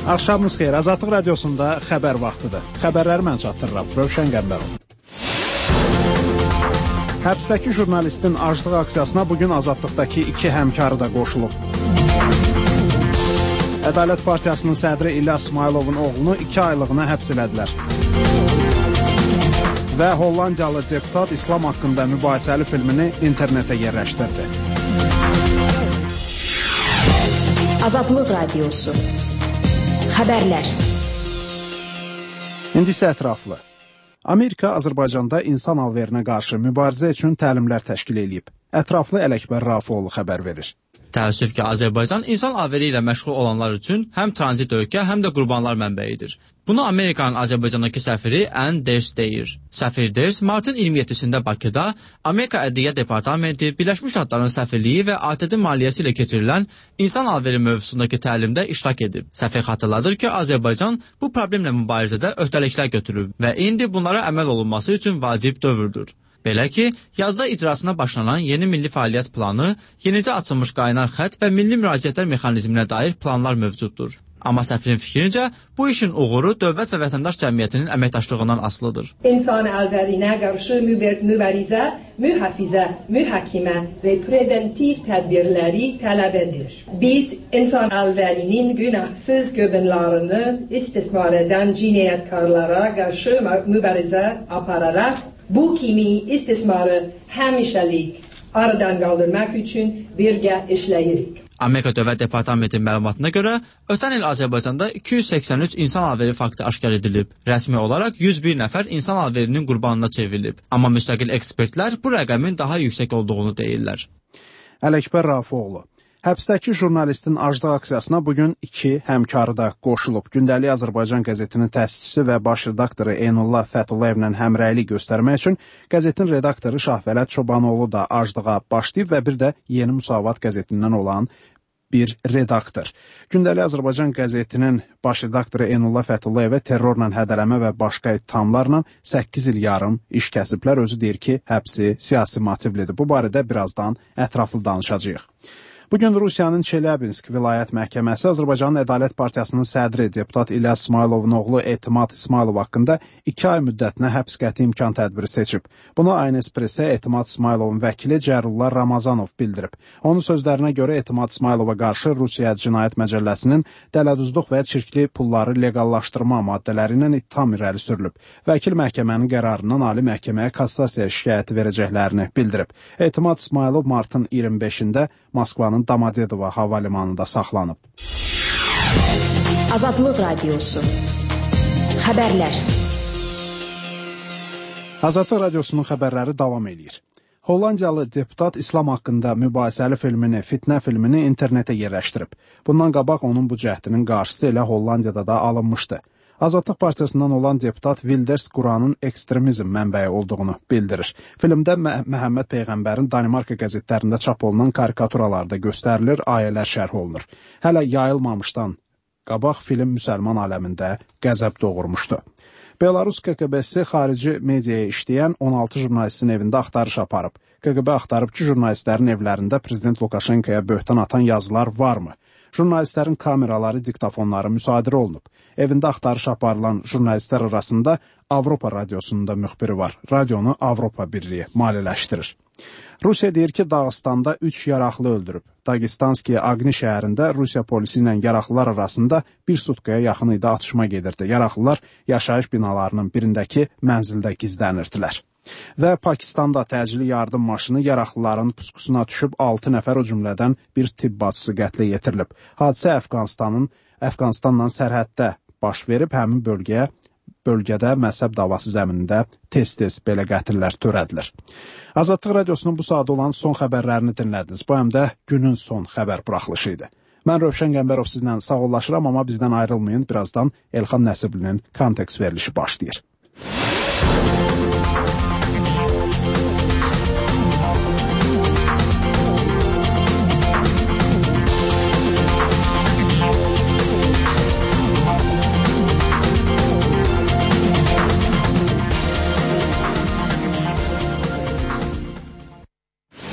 Axşamınız xeyir. Azadlıq radiosunda xəbər vaxtıdır. Xəbərləri mən çatdırıram. Rövşən Qəmbərov. Həbsdəki jurnalistin aclıq aksiyasına bugün Azadlıqdakı 2 həmkarı da qoşulub. Ədalət Partiyasının sədri İlyas İsmayılovun oğlunu 2 aylığına həbs elədilər. Və Hollandiyalı deputat İslam haqqında mübahisəli filmini internetə yerləşdirdi. Azadlıq radiosu. Xəbərlər. İndi isə ətraflı. Amerika Azərbaycanda insan alverinə qarşı mübarizə üçün təlimlər təşkil edib. Ətraflı Ələkbər Rafiqoğlu xəbər verir. Təəssüf ki, Azərbaycan insan alveri ilə məşğul olanlar üçün həm tranzit ölkə, həm də qurbanlar mənbəyidir. Bunu Amerikanın Azərbaycandakı səfiri Ann Ders deyir. Səfir Ders martın 27-sində Bakıda Amerika Ədliyyə Departamenti, Birləşmiş Ştatların səfirliyi və ATƏT maliyyəsi ilə keçirilən insan alveri mövzusundakı təlimdə iştirak edib. Səfir xatırladır ki, Azərbaycan bu problemlə mübarizədə öhdəliklər götürüb və indi bunlara əməl olunması üçün vacib dövrdür. Belə ki, yazda icrasına başlanan yeni milli fəaliyyət planı, yenicə açılmış qaynar xətt və milli müraciətlər mexanizminə dair planlar mövcuddur. Amma səfirin fikrincə, bu işin uğuru dövlət və vətəndaş cəmiyyətinin əməkdaşlığından asılıdır. İnsan alverinə qarşı mübarizə, mühafizə, mühakimə və preventiv tədbirləri tələb edir. Biz insan alverinin günahsız göbünlərini istismar edən cinayətkarlara qarşı mübarizə apararaq, bu kimi istismarı həmişəlik aradan qaldırmaq üçün birgə işləyirik. Amerika Dövlət Departamentinin məlumatına görə, ötən il Azərbaycanda 283 insan alveri faktı aşkar edilib. Rəsmi olaraq 101 nəfər insan alverinin qurbanına çevrilib. Amma müstəqil ekspertlər bu rəqəmin daha yüksək olduğunu deyirlər. Ələkbər Rafiqoğlu. Həbsdəki jurnalistin aclıq aksiyasına bugün 2 həmkarı da qoşulub. Gündəlik Azərbaycan qəzetinin təsisçisi və baş redaktoru Eynullah Fətullayevlə həmrəylik göstərmək üçün qəzetin redaktoru Şahvələt Çobanoğlu da aclığa başlayıb və bir də Yeni Müsavat qəzetindən olan bir redaktor. Gündəlik Azərbaycan qəzetinin baş redaktoru Eynullah Fətullayevə terrorla hədələmə və başqa ittihamlarla 8 il yarım iş kəsiblər. Özü deyir ki, həbsi siyasi motivlidir. Bu barədə birazdan ətraflı danışacağıq. Bugün Rusiyanın Çelyabinsk vilayət məhkəməsi Azərbaycanın Ədalət Partiyasının sədri deputat İlyas İsmayılovun oğlu Etimad İsmayılov haqqında 2 ay müddətinə həbs qəti imkan tədbiri seçib. Bunu Aynespressə Etimad İsmayılovun vəkili Cərullah Ramazanov bildirib. Onun sözlərinə görə Etimad İsmayılova qarşı Rusiya Cinayət Məcəlləsinin dələduzluq və çirkli pulları legallaşdırma maddələri ilə ittiham irəli sürülüb. Vəkil məhkəmənin qərarından Ali Məhkəməyə kassasiya şikayəti verəcəklərini bildirib. Etimad İsmayılov martın 25-də Moskvanın Domodedovo hava limanında saxlanıb. Azadlıq radiosu. Xəbərlər. Azadlıq radiosunun xəbərləri davam edir. Hollandiyalı deputat İslam haqqında mübahisəli filmini, fitnə filmini internetə yerləşdirib. Bundan qabaq onun bu cəhdinin qarşısı elə Hollandiyada da alınmışdı. Azadlıq Partiyasından olan deputat Wilders Quranın ekstremizm mənbəyi olduğunu bildirir. Filmdə Məhəmməd Peyğəmbərin Danimarka qəzetlərində çap olunan karikaturalarda göstərilir, ayələr şərh olunur. Hələ yayılmamışdan qabaq film müsəlman aləmində qəzəb doğurmuşdu. Belarus KGB-si xarici mediaya işləyən 16 jurnalistin evində axtarış aparıb. KGB axtarıb ki, jurnalistlərin evlərində Prezident Lukaşenkoya böhtan atan yazılar varmı? Jurnalistlərin kameraları, diktafonları müsadirə olunub. Evində axtarış aparılan jurnalistlər arasında Avropa radiosunun da müxbiri var. Radionu Avropa Birliyi maliyyələşdirir. Rusiya deyir ki, Dağıstanda 3 yaraqlı öldürüb. Dagestanski Aqni şəhərində Rusiya polisi ilə yaraqlılar arasında bir sutkaya yaxın idi atışma gedirdi. Yaraqlılar yaşayış binalarının birindəki mənzildə gizlənirdilər. Və Pakistanda təcili yardım maşını yaraqlıların puskusuna düşüb 6 nəfər o cümlədən bir tibb bacısı qətlə yetirilib. Hadisə Əfqanistanla sərhəddə baş verib, həmin bölgədə məzhəb davası zəminində tez-tez belə qətillər törədilir. Azadlıq radiosunun bu saat olan son xəbərlərini dinlədiniz. Bu həm də günün son xəbər buraxılışı idi. Mən Rövşən Qəmbərov sizlə sağollaşıram, amma bizdən ayrılmayın. Birazdan Elxan Nəsiblinin kontekst verilişi başlayır.